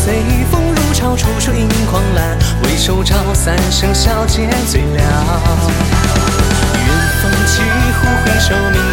随风如潮，楚水映狂澜，回首照三生，小结最了。远方几户回首，明